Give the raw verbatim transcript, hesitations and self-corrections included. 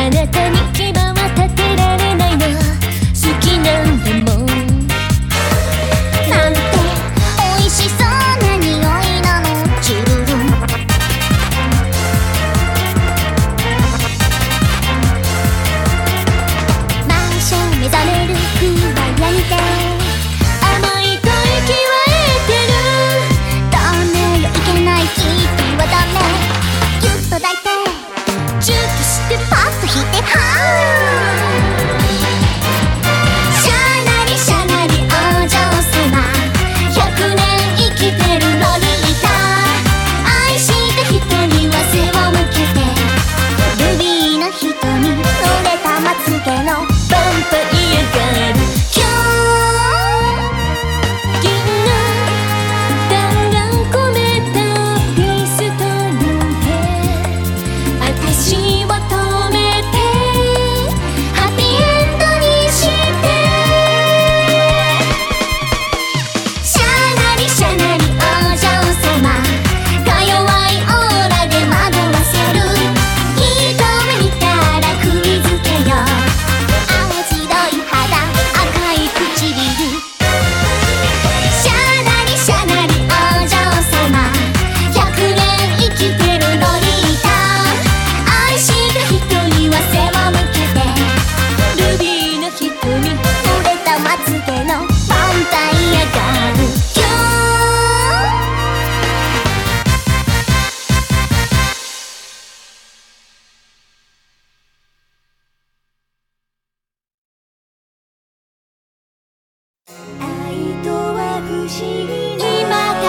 なたに牙は立てられないの。好きなんだもん。なんて美味しそうな匂いなの。チュルルン。マンション目覚めるくらいにて甘い吐息は得てる。ダメよいけないキーはダメ。ギュッと抱いてチュッとしてパッと引いてはー。シャナリシャナリお嬢様、ひゃくねん生きてるロリータ。愛した人には背を向けてルビーの瞳、濡れたまつげのヴァンパイアガール。キューン銀の弾丸込めたピストルで私を止めてハッピーエンドにして。シャナリシャナリお嬢様、か弱いオーラで惑わせる。一目見たら釘付けよ。青白い肌、赤い唇。シャナリシャナリお嬢様、ひゃくねん生きてるロリータ。愛した人には背を向けてルビーの瞳、濡れたまつげのヴァンパイアガール。キューン愛とは不思議